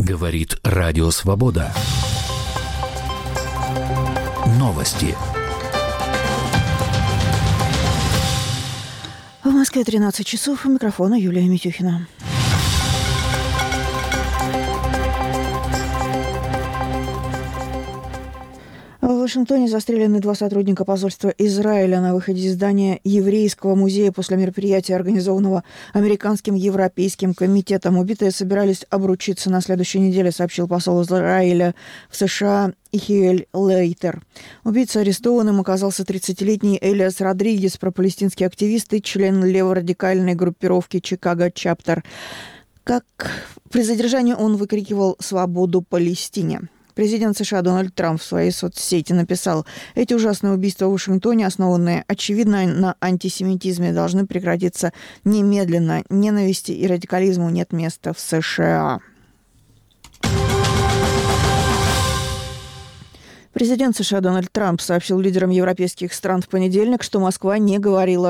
Говорит Радио Свобода. Новости. В Москве 13 часов. У микрофона Юлия Митюхина. В Вашингтоне застрелены 2 сотрудника посольства Израиля на выходе из здания еврейского музея после мероприятия, организованного Американским Европейским комитетом. Убитые собирались обручиться на следующей неделе, сообщил посол Израиля в США Ихиэль Лейтер. Убийцей арестованным оказался 30-летний Элиас Родригес, пропалестинский активист и член леворадикальной группировки «Чикаго Чаптер». Как при задержании он выкрикивал «Свободу Палестине». Президент США Дональд Трамп в своей соцсети написал: «Эти ужасные убийства в Вашингтоне, основанные, очевидно, на антисемитизме, должны прекратиться немедленно. Ненависти и радикализму нет места в США». Президент США Дональд Трамп сообщил лидерам европейских стран в понедельник, что Москва не говорила,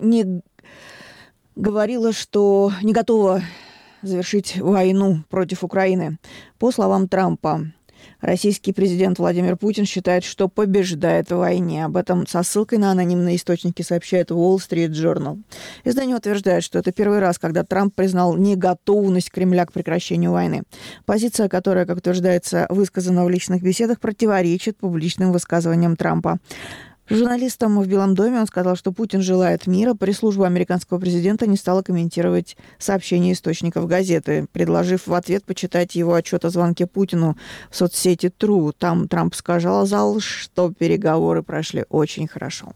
что не готова завершить войну против Украины. По словам Трампа, российский президент Владимир Путин считает, что побеждает в войне. Об этом со ссылкой на анонимные источники сообщает Wall Street Journal. Издание утверждает, что это первый раз, когда Трамп признал неготовность Кремля к прекращению войны. Позиция, которая, как утверждается, высказана в личных беседах, противоречит публичным высказываниям Трампа. Журналистам в Белом доме он сказал, что Путин желает мира. Пресс-служба американского президента не стала комментировать сообщения источников газеты, предложив в ответ почитать его отчет о звонке Путину в соцсети True. Там Трамп сказал, что переговоры прошли очень хорошо.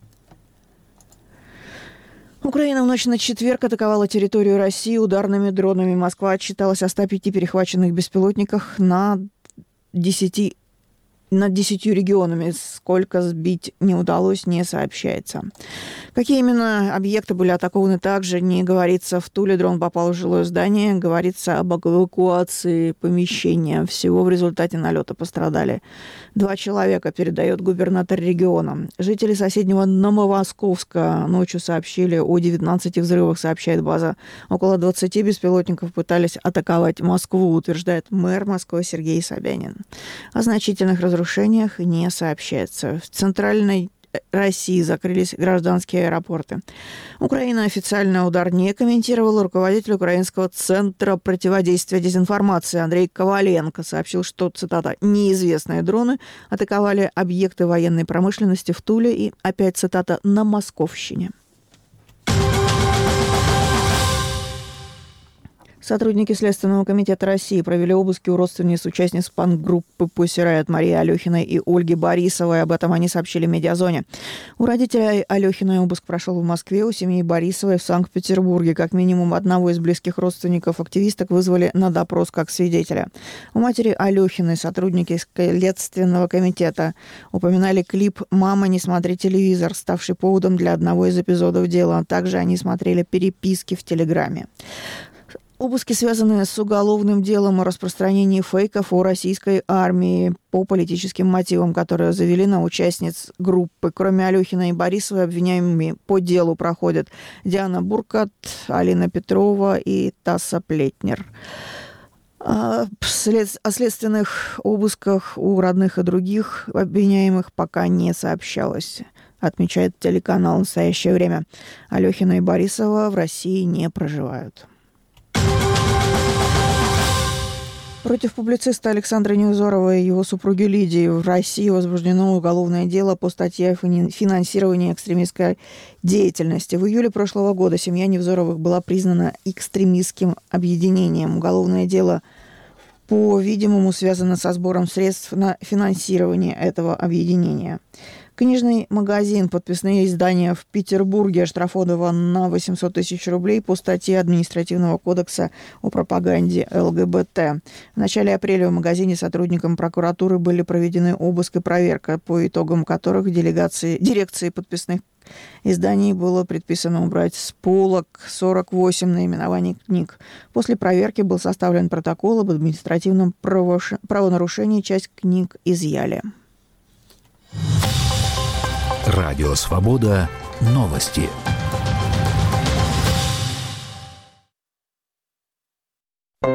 Украина в ночь на четверг атаковала территорию России ударными дронами. Москва отчиталась о 105 перехваченных беспилотниках над 10 регионами. Сколько сбить не удалось, не сообщается. Какие именно объекты были атакованы, также не говорится. В Туле дрон попал в жилое здание. Говорится об эвакуации помещения. Всего в результате налета пострадали 2 человека, передает губернатор региона. Жители соседнего Новомосковска ночью сообщили о 19 взрывах, сообщает база. Около 20 беспилотников пытались атаковать Москву, утверждает мэр Москвы Сергей Собянин. О значительных разрушениях не сообщается. В центральной России закрылись гражданские аэропорты. Украина официально удар не комментировала. Руководитель Украинского центра противодействия дезинформации Андрей Коваленко сообщил, что, цитата, «неизвестные дроны атаковали объекты военной промышленности в Туле и, опять цитата, на Московщине». Сотрудники Следственного комитета России провели обыски у родственниц участниц панк-группы Pussy Riot Марии Алехиной и Ольги Борисовой. Об этом они сообщили Медиазоне. У родителей Алехиной обыск прошел в Москве, у семьи Борисовой в Санкт-Петербурге. Как минимум одного из близких родственников активисток вызвали на допрос как свидетеля. У матери Алехиной сотрудники Следственного комитета упоминали клип «Мама, не смотри телевизор», ставший поводом для одного из эпизодов дела. Также они смотрели переписки в Телеграме. Обыски связаны с уголовным делом о распространении фейков о российской армии по политическим мотивам, которые завели на участниц группы. Кроме Алехиной и Борисовой, обвиняемыми по делу проходят Диана Буркат, Алина Петрова и Тасса Плетнер. О следственных обысках у родных и других обвиняемых пока не сообщалось, отмечает телеканал «Настоящее время». Алехина и Борисова в России не проживают. Против публициста Александра Невзорова и его супруги Лидии в России возбуждено уголовное дело по статье «Финансирование экстремистской деятельности». В июле прошлого года семья Невзоровых была признана экстремистским объединением. Уголовное дело, по-видимому, связано со сбором средств на финансирование этого объединения. Книжный магазин «Подписные издания» в Петербурге оштрафован на 800 тысяч рублей по статье Административного кодекса о пропаганде ЛГБТ. В начале апреля в магазине сотрудникам прокуратуры были проведены обыск и проверка, по итогам которых дирекции подписных изданий было предписано убрать с полок 48 наименований книг. После проверки был составлен протокол об административном правонарушении, часть книг изъяли. Радио Свобода. Новости.